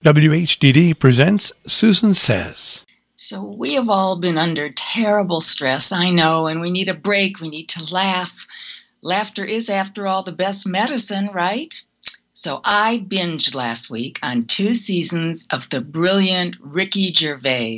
WHDD presents Susan Says. So we have all been under terrible stress, I know, and we need a break. We need to laugh. Laughter is, after all, the best medicine, right? So I binged last week on 2 seasons of the brilliant Ricky Gervais.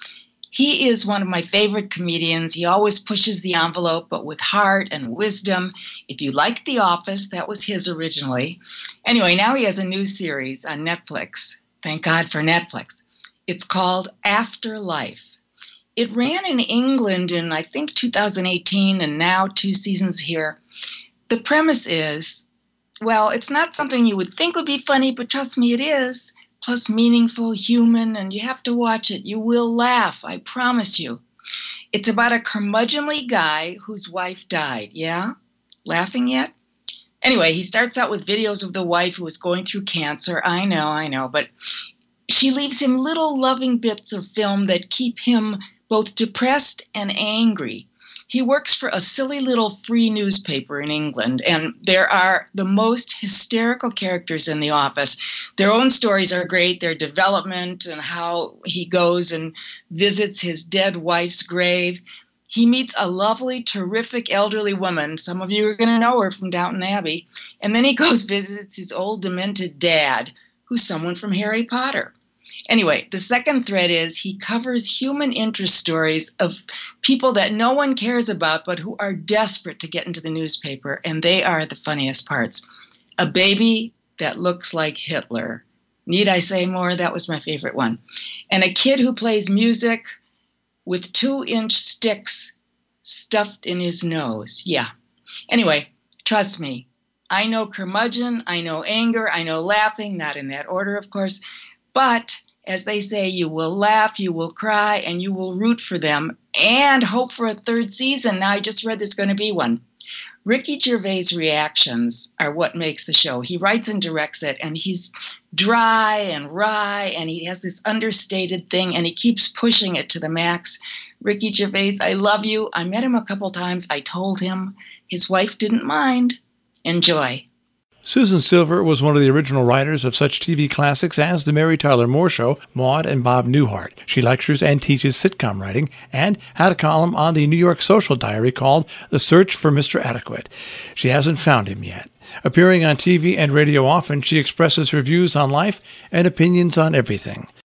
He is one of my favorite comedians. He always pushes the envelope, but with heart and wisdom. If you liked The Office, that was his originally. Anyway, now he has a new series on Netflix. Thank God for Netflix. It's called Afterlife. It ran in England in, I think, 2018, and now 2 seasons here. The premise is, well, it's not something you would think would be funny, but trust me, it is. Plus meaningful, human, and you have to watch it. You will laugh, I promise you. It's about a curmudgeonly guy whose wife died. Yeah? Laughing yet? Anyway, he starts out with videos of the wife who was going through cancer. I know, but she leaves him little loving bits of film that keep him both depressed and angry. He works for a silly little free newspaper in England, and there are the most hysterical characters in the office. Their own stories are great, their development and how he goes and visits his dead wife's grave. He meets a lovely, terrific elderly woman. Some of you are going to know her from Downton Abbey. And then he goes visits his old demented dad, who's someone from Harry Potter. Anyway, the second thread is he covers human interest stories of people that no one cares about but who are desperate to get into the newspaper, and they are the funniest parts. A baby that looks like Hitler. Need I say more? That was my favorite one. And a kid who plays music with 2-inch sticks stuffed in his nose. Yeah. Anyway, trust me. I know curmudgeon, I know anger, I know laughing, not in that order, of course, but as they say, you will laugh, you will cry, and you will root for them and hope for a 3rd season. Now, I just read there's going to be one. Ricky Gervais' reactions are what makes the show. He writes and directs it, and he's dry and wry, and he has this understated thing, and he keeps pushing it to the max. Ricky Gervais, I love you. I met him a couple times. I told him. His wife didn't mind. Enjoy. Susan Silver was one of the original writers of such TV classics as The Mary Tyler Moore Show, Maude, and Bob Newhart. She lectures and teaches sitcom writing and had a column on the New York Social Diary called The Search for Mr. Adequate. She hasn't found him yet. Appearing on TV and radio often, she expresses her views on life and opinions on everything.